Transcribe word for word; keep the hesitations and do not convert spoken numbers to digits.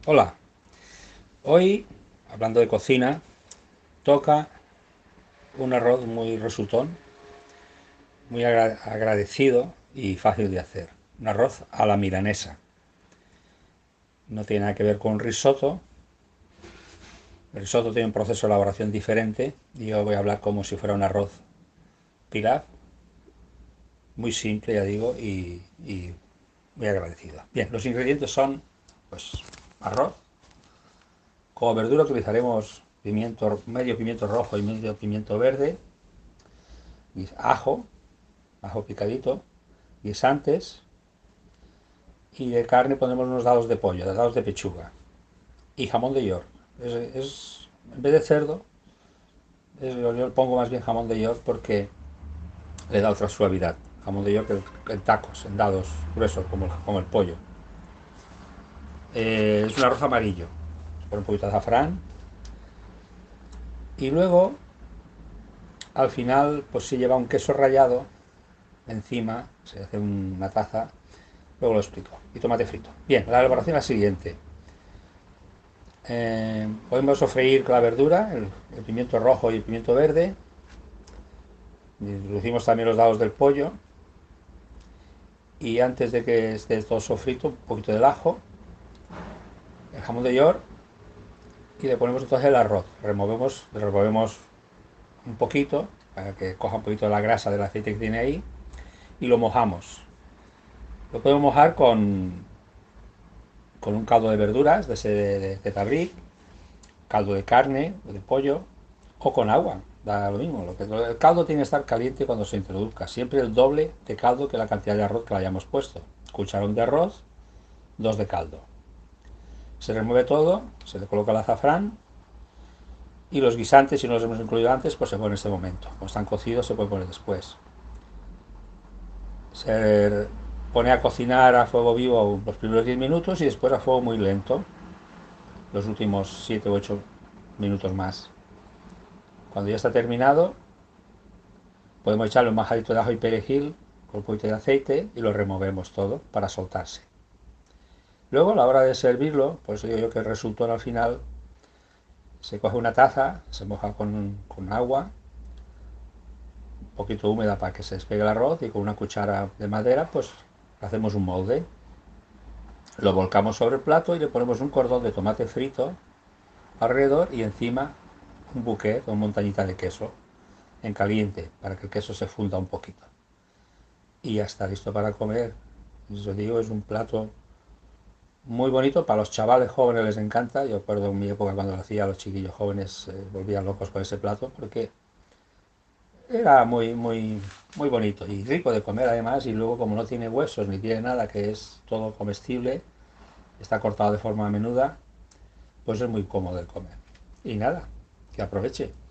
Hola, hoy, hablando de cocina, toca un arroz muy resultón, muy agra- agradecido y fácil de hacer. Un arroz a la milanesa. No tiene nada que ver con risotto. El risotto tiene un proceso de elaboración diferente y yo voy a hablar como si fuera un arroz pilaf, muy simple, ya digo, y, y muy agradecido. Bien, los ingredientes son, pues, arroz. Como verdura utilizaremos pimiento, medio pimiento rojo y medio pimiento verde, y ajo, ajo picadito, guisantes, y de carne ponemos unos dados de pollo, de dados de pechuga y jamón de york. Es, es- en vez de cerdo, es- yo, yo pongo más bien jamón de york porque le da otra suavidad. Jamón de york en, en tacos, en dados gruesos como, el- como el pollo. Eh, es un arroz amarillo, con un poquito de azafrán y luego al final pues se lleva un queso rallado encima, se hace una taza, luego lo explico, y tomate frito. Bien, la elaboración es la siguiente. Eh, podemos sofreír con la verdura, el, el pimiento rojo y el pimiento verde. Introducimos también los dados del pollo. Y antes de que esté todo sofrito, un poquito del ajo, el jamón de york y le ponemos entonces el arroz. Removemos, removemos un poquito para que coja un poquito de la grasa del aceite que tiene ahí y lo mojamos. Lo podemos mojar con, con un caldo de verduras, de ese de, de, de tabric, caldo de carne o de pollo, o con agua, da lo mismo. Lo que, el caldo tiene que estar caliente cuando se introduzca, siempre el doble de caldo que la cantidad de arroz que le hayamos puesto. Cucharón de arroz, dos de caldo. Se remueve todo, se le coloca el azafrán y los guisantes, si no los hemos incluido antes, pues se ponen en este momento. Como están cocidos, se puede poner después. Se pone a cocinar a fuego vivo los primeros diez minutos y después a fuego muy lento los últimos siete u ocho minutos más. Cuando ya está terminado, podemos echarle un majadito de ajo y perejil con un poquito de aceite y lo removemos todo para soltarse. Luego, a la hora de servirlo, por eso digo yo que el resultado al final se coge una taza, se moja con, con agua, un poquito húmeda para que se despegue el arroz y con una cuchara de madera, pues hacemos un molde. Lo volcamos sobre el plato y le ponemos un cordón de tomate frito alrededor y encima un bouquet o montañita de queso en caliente para que el queso se funda un poquito. Y ya está listo para comer. Os digo, es un plato muy bonito, para los chavales jóvenes les encanta. Yo recuerdo en mi época cuando lo hacía, los chiquillos jóvenes eh, volvían locos con ese plato porque era muy, muy, muy bonito y rico de comer además. Y luego, como no tiene huesos ni tiene nada, que es todo comestible, está cortado de forma menuda, pues es muy cómodo de comer. Y nada, que aproveche.